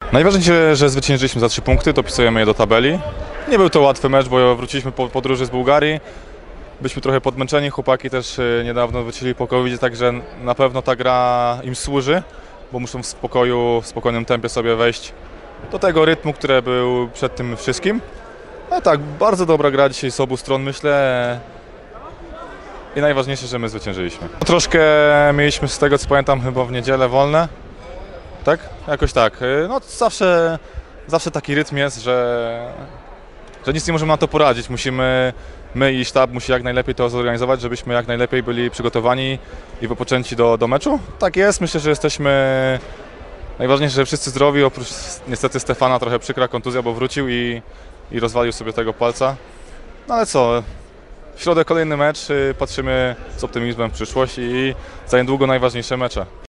Najważniejsze, że zwyciężyliśmy za 3 punkty, dopisujemy je do tabeli. Nie był to łatwy mecz, bo wróciliśmy po podróży z Bułgarii. Byliśmy trochę podmęczeni, chłopaki też niedawno wrócili po COVID, także na pewno ta gra im służy, bo muszą w spokojnym tempie sobie wejść do tego rytmu, który był przed tym wszystkim. No tak, bardzo dobra gra dzisiaj z obu stron, myślę. I najważniejsze, że my zwyciężyliśmy. Troszkę mieliśmy, z tego co pamiętam, chyba w niedzielę wolne. Tak? Jakoś tak. No zawsze taki rytm jest, że nic nie możemy na to poradzić. My i sztab musi jak najlepiej to zorganizować, żebyśmy jak najlepiej byli przygotowani i wypoczęci do meczu. Tak jest, myślę, że jesteśmy najważniejsze, że wszyscy zdrowi, oprócz niestety Stefana trochę przykra kontuzja, bo wrócił i rozwalił sobie tego palca. No ale co, w środę kolejny mecz, patrzymy z optymizmem w przyszłość i za niedługo najważniejsze mecze.